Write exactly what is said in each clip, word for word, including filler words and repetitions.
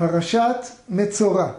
פרשת מצורע.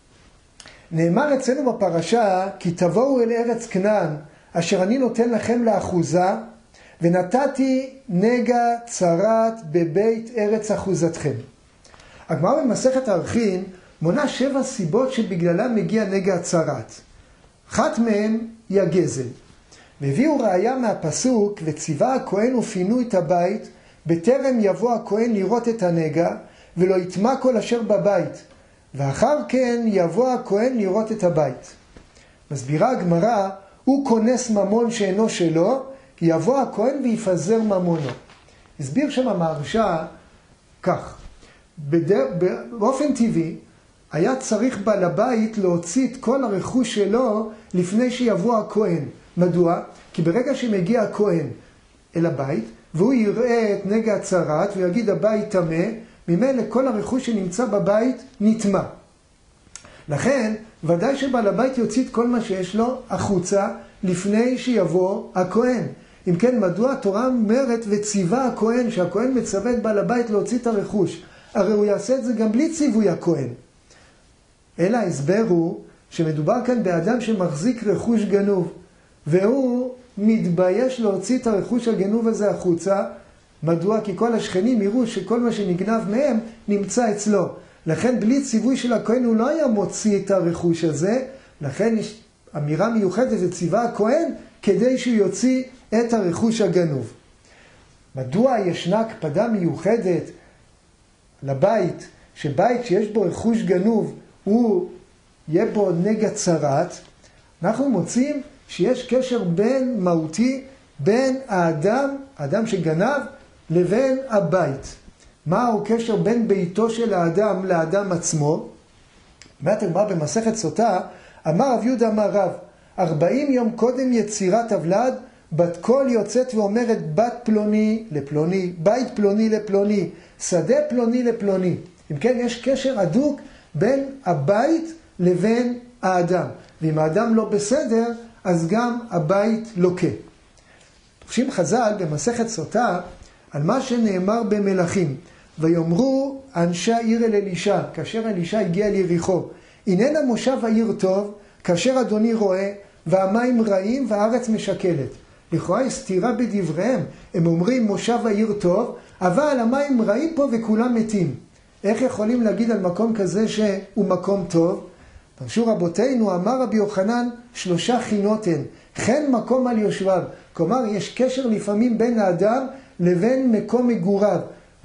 נאמר אצלנו בפרשה, כי תבואו אל ארץ כנען, אשר אני נותן לכם לאחוזה, ונתתי נגע צרת בבית ארץ אחוזתכם. הגמרא במסכת ערכין מונה שבע סיבות שבגללם מגיע נגע צרת. אחת מהן היא הגזל. והביאו ראיה מהפסוק, וציווה הכהן ופינו את הבית, בטרם יבוא הכהן לראות את הנגע, ולא יטמע כל אשר בבית, ואחר כן יבוא הכהן לראות את הבית. מסבירה הגמרא, הוא כונס ממון שאינו שלו, יבוא הכהן ויפזר ממונו. הסביר שם המהרש"א כך, בדר... באופן טבעי, היה צריך בעל הבית להוציא את כל הרכוש שלו לפני שיבוא הכהן. מדוע? כי ברגע שמגיע הכהן אל הבית, והוא יראה את נגע הצרת ויגיד הבית טמא, ממילא כל הרכוש שנמצא בבית נטמא. לכן, ודאי שבעל הבית יוציא את כל מה שיש לו החוצה לפני שיבוא הכהן. אם כן, מדוע התורה אומרת וציווה הכהן, שהכהן מצווה את בעל הבית להוציא את הרכוש? הרי הוא יעשה את זה גם בלי ציווי הכהן. אלא ההסבר הוא שמדובר כאן באדם שמחזיק רכוש גנוב, והוא מתבייש להוציא את הרכוש הגנוב הזה החוצה. מדוע? כי כל השכנים יראו שכל מה שנגנב מהם נמצא אצלו. לכן בלי ציווי של הכהן הוא לא היה מוציא את הרכוש הזה, לכן יש אמירה מיוחדת וציווה הכהן כדי שהוא יוציא את הרכוש הגנוב. מדוע ישנה הקפדה מיוחדת לבית, שבית שיש בו רכוש גנוב הוא יהיה בו נגע צרת? אנחנו מוצאים שיש קשר בין מהותי בין האדם, האדם שגנב, לבין הבית. מהו קשר בין ביתו של האדם לאדם עצמו? מעט הגמרא במסכת סוטה, אמר רב יהודה אמר רב, ארבעים יום קודם יצירת הוולד, בת קול יוצאת ואומרת בת פלוני לפלוני, בית פלוני לפלוני, שדה פלוני לפלוני. אם כן, יש קשר הדוק בין הבית לבין האדם. ואם האדם לא בסדר, אז גם הבית לוקה. תחשים חז"ל במסכת סוטה על מה שנאמר במלכים. ויאמרו אנשי העיר אל אלישע, כאשר אלישע הגיע ליריחו, הננה מושב העיר טוב, כאשר אדוני רואה, והמים רעים והארץ משקלת. לכאורה יש סתירה בדבריהם. הם אומרים מושב העיר טוב, אבל המים רעים פה וכולם מתים. איך יכולים להגיד על מקום כזה שהוא מקום טוב? פרשו רבותינו, אמר רבי יוחנן, שלושה חינות הן, חן מקום על יושביו. כלומר, יש קשר לפעמים בין האדם לבין מקום מגוריו.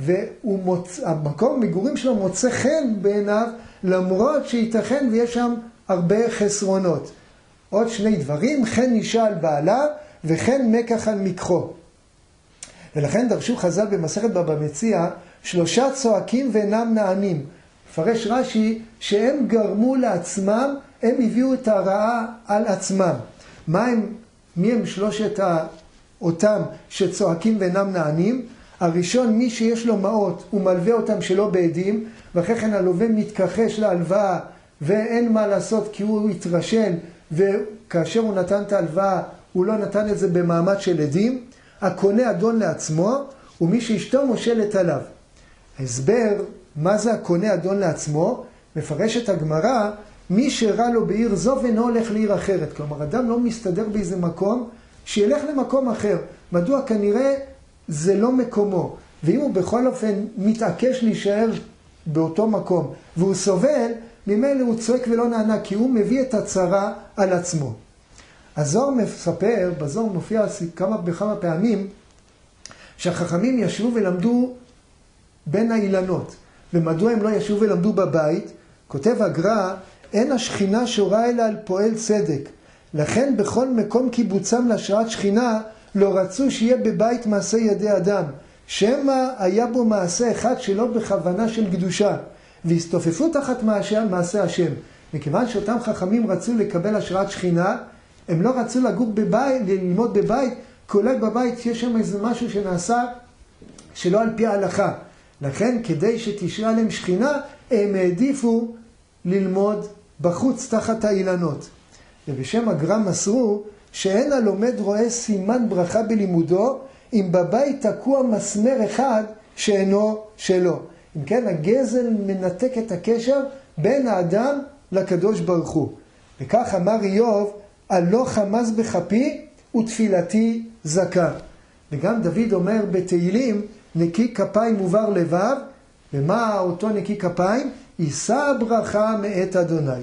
והמקום מגורים שלו מוצא חן בעיניו, למרות שייתכן ויש שם הרבה חסרונות. עוד שני דברים, חן אישה על בעלה, וכן מקח על מקחו. ולכן דרשו חז"ל במסכת בבא מציעא, שלושה צועקים ואינם נענים. מפרש רש"י שהם גרמו לעצמם, הם הביאו את הרעה על עצמם. מה הם, מי הם שלושת אותם שצועקים ואינם נענים? הראשון, מי שיש לו מעות, הוא מלווה אותם שלא בעדים, ואחרי כן הלווה מתכחש להלוואה, ואין מה לעשות כי הוא התרשל, וכאשר הוא נתן את ההלוואה, הוא לא נתן את זה במעמד של עדים. הקונה אדון לעצמו, ומי שאשתו מושלת עליו. הסבר, מה זה הקונה אדון לעצמו? מפרשת הגמרא, מי שרע לו בעיר זו ואינו הולך לעיר אחרת. כלומר, אדם לא מסתדר באיזה מקום, שילך למקום אחר. מדוע? כנראה זה לא מקומו. ואם הוא בכל אופן מתעקש להישאר באותו מקום, והוא סובל, ממילא הוא צועק ולא נענה, כי הוא מביא את הצרה על עצמו. הזוהר מספר, בזוהר מופיע כמה בכמה פעמים, שהחכמים ישבו ולמדו בין האילנות. ומדוע הם לא ישבו ולמדו בבית? כותב הגר"א, אין השכינה שורה אלא על פועל צדק. לכן בכל מקום קיבוצם להשראת שכינה, לא רצו שיהיה בבית מעשה ידי אדם. שמא היה בו מעשה אחד שלא בכוונה של קדושה. והסתופפו תחת מעשה השם. מכיוון שאותם חכמים רצו לקבל השראת שכינה, הם לא רצו לגור בבית, ללמוד בבית, כי אולי בבית יש שם איזה משהו שנעשה שלא על פי ההלכה. לכן, כדי שתשרה להם שכינה, הם העדיפו ללמוד בחוץ תחת האילנות. ובשם הגר"א מסרו שאין הלומד רואה סימן ברכה בלימודו, אם בבית תקוע מסמר אחד שאינו שלו. אם כן, הגזל מנתק את הקשר בין האדם לקדוש ברוך הוא. וכך אמר איוב, הלא חמס בכפי ותפילתי זכה. וגם דוד אומר בתהילים, נקי כפיים ובר לבב, ומה אותו נקי כפיים? יישא ברכה מאת אדוני.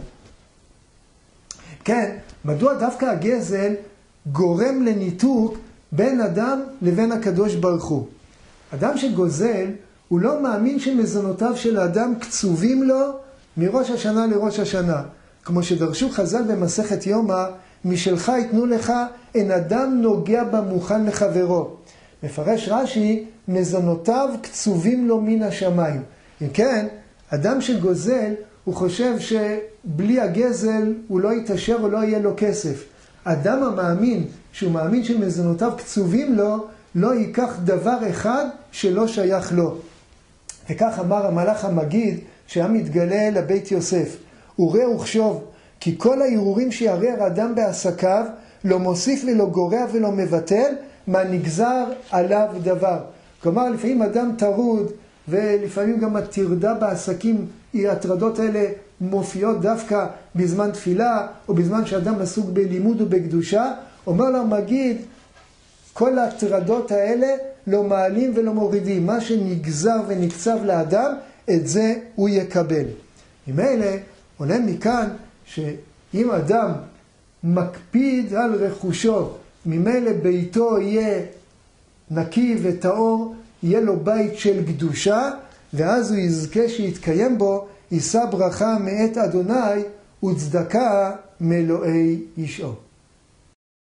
כן, מדוע דווקא הגזל גורם לניתוק בין אדם לבין הקדוש ברוך הוא? אדם שגוזל, הוא לא מאמין שמזונותיו של האדם קצובים לו מראש השנה לראש השנה. כמו שדרשו חז"ל במסכת יומא, משלך ייתנו לך, אין אדם נוגע במוכן לחברו. מפרש רש"י, מזונותיו קצובים לו מן השמיים. אם כן, אדם שגוזל, הוא חושב שבלי הגזל הוא לא יתעשר או לא יהיה לו כסף. אדם המאמין, שהוא מאמין שמזונותיו קצובים לו, לא ייקח דבר אחד שלא שייך לו. וכך אמר המלאך המגיד שהיה מתגלה לבית יוסף, וראה וחשוב, כי כל הערעורים שיערער אדם בעסקיו, לא מוסיף ולא גורע ולא מבטל, מה נגזר עליו דבר. כלומר, לפעמים אדם טרוד, ולפעמים גם הטרדה בעסקים, ההטרדות האלה מופיעות דווקא בזמן תפילה, או בזמן שאדם עסוק בלימוד ובקדושה. אומר לו המגיד, כל ההטרדות האלה לא מעלים ולא מורידים. מה שנגזר ונקצב לאדם, את זה הוא יקבל. ממילא עולה מכאן שאם אדם מקפיד על רכושו, ממילא ביתו יהיה נקי וטהור, יהיה לו בית של קדושה, ואז הוא יזכה שיתקיים בו, יישא ברכה מאת אדוני וצדקה מאלוהי ישעו.